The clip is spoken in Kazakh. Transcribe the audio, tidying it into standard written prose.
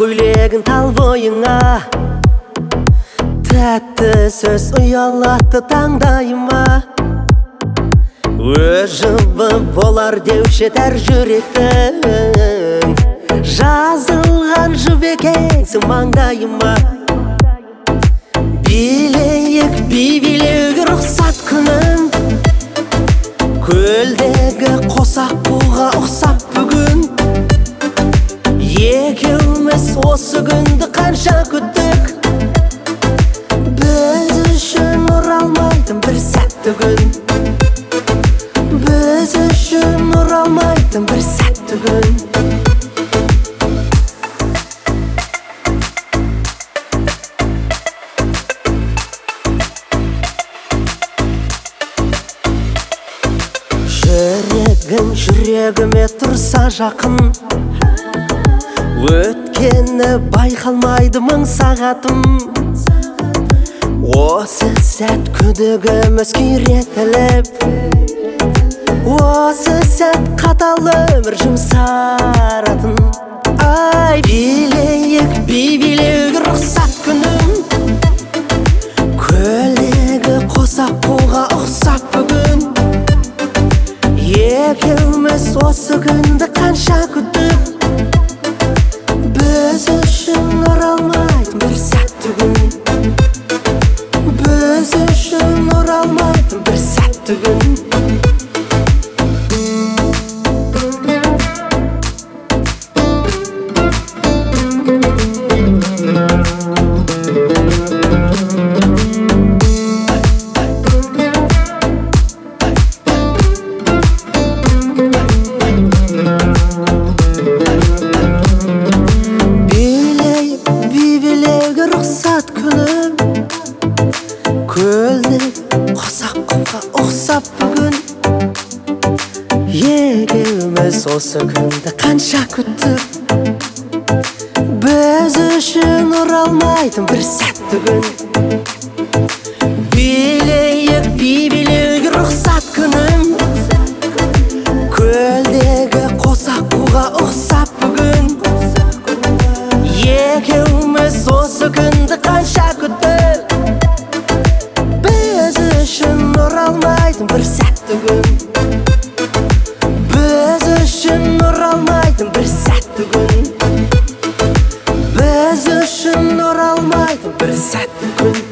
көйлегін тал бойыңа, тәтті сөз ұялатты таңдайыма. Өжібі болар деуші тәр жүректің, жазылған жібекеңсің маңдайыма. Билейік билеуге рұқсат күнім, көлдегі қосақ буға ұқсап бүгін. Екеуміз осы күнді қанша күттік, біз үшін оралмайтын бір сәтті күн, біз үшін оралмайтын бір сәтті күн. Жүрегің жүрегіме тұрса жақын, өткені байқалмайды мың сағатым. Осы сәт күдігіміз күйретіліп, осы сәт қатал өмір жұмсаратын. Ай, билейік билеуге рұқсат күнім, көлдегі қосақ буға ұқсап бүгін. Екеуміз осы күнді қанша күттік, біз үшін оралмайтын бір сәтті күн, біз үшін оралмайтын бір сәтті күн. Рұқсат күнім, көлдегі қосақ құмға ұқсап бүгін. Екеуміз осы күнді қанша күттік, біз үшін оралмайтын бір сәтті күн. Билейік билеуге рұқсат күнім, көлдегі қосақ құмға ұқсап бүгін. Екеуміз осы күнді қанша күттік, біз үшін оралмайтын бір сәтті күн, біз үшін оралмайтын бір сәтті күн, біз үшін оралмайтын бір сәтті күн.